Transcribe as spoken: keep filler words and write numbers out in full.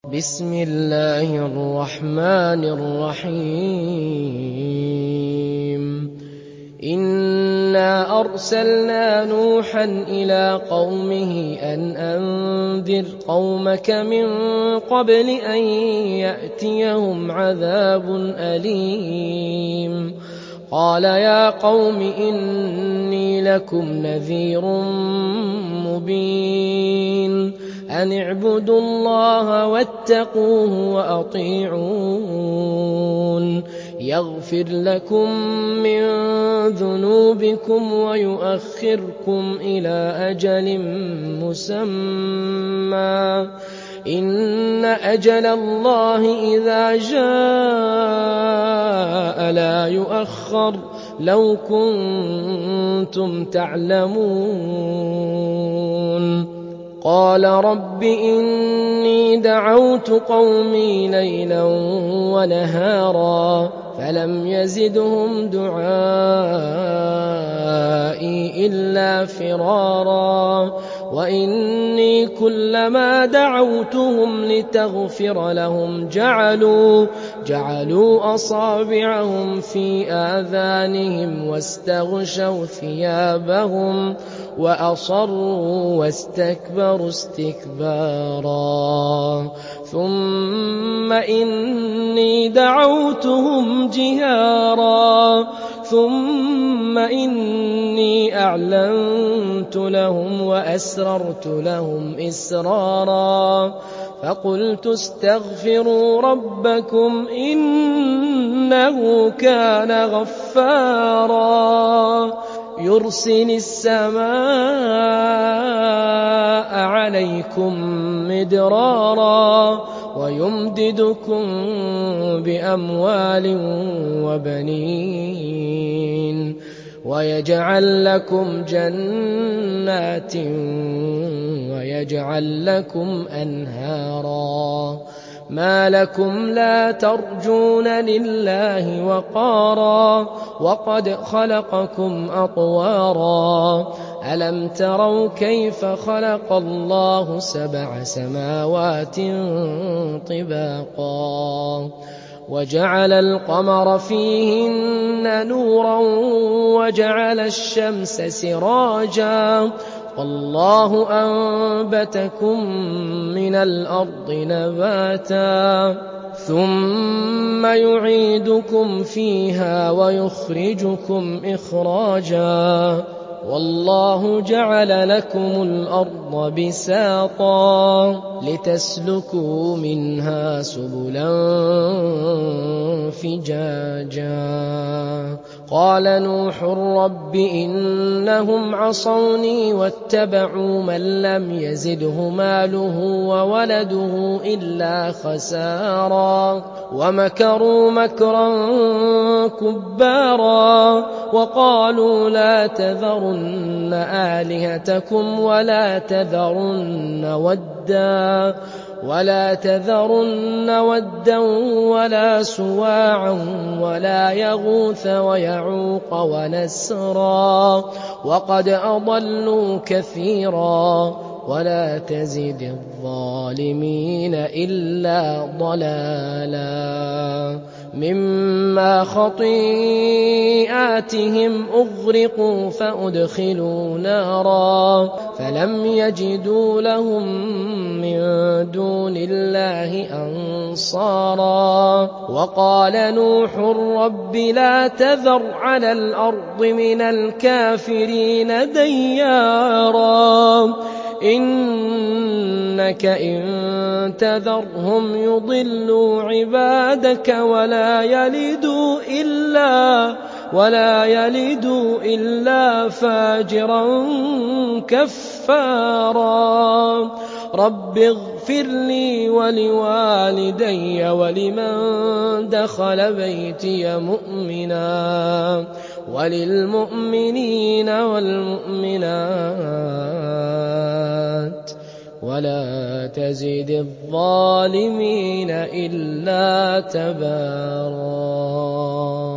بسم الله الرحمن الرحيم إنا أرسلنا نوحا إلى قومه أن أنذر قومك من قبل أن يأتيهم عذاب أليم قال يا قوم إني لكم نذير مبين أن اعبدوا الله واتقوه وأطيعون يغفر لكم من ذنوبكم ويؤخركم إلى أجل مسمى إن أجل الله إذا جاء لا يؤخر لو كنتم تعلمون قال رب إني دعوت قومي ليلا ونهارا فلم يزدهم دعائي إلا فرارا وإني كلما دعوتهم لتغفر لهم جعلوا جعلوا أصابعهم في آذانهم واستغشوا ثيابهم وأصروا واستكبروا استكبارا ثم إني دعوتهم جهارا ثم إني أعلنت لهم وأسررت لهم إسرارا فقلت استغفروا ربكم إنه كان غفارا يرسل السماء عليكم مدرارا ويمددكم بأموال وبنين ويجعل لكم جنات ويجعل لكم أنهارا ما لكم لا ترجون لله وقارا وقد خلقكم أطوارا ألم تروا كيف خلق الله سبع سماوات طباقا وجعل القمر فيهن نورا وجعل الشمس سراجا والله أنبتكم من الأرض نباتا ثم يعيدكم فيها ويخرجكم إخراجا والله جعل لكم الأرض بساطا لتسلكوا منها سبلا فجاجا قال نوح رب إنهم عصوني واتبعوا من لم يزده ماله وولده إلا خسارا ومكروا مكرا كبارا وقالوا لا تذرن آلهتكم ولا تذرن ودا ولا تذرن ودا ولا سواعا ولا يغوث ويعوق ونسرا وقد أضلوا كثيرا ولا تزد الظالمين إلا ضلالا مما خطيئاتهم أغرقوا فأدخلوا نارا فلم يجدوا لهم من دون الله أنصارا وقال نوح رب لا تذر على الأرض من الكافرين ديارا إنك إن تذرهم يضلوا عبادك ولا يلدوا إلا ولا يلدوا إلا فاجرا كفارا رب اغفر لي ولوالدي ولمن دخل بيتي مؤمنا وللمؤمنين والمؤمنات ولا تزد الظالمين إلا تبارا.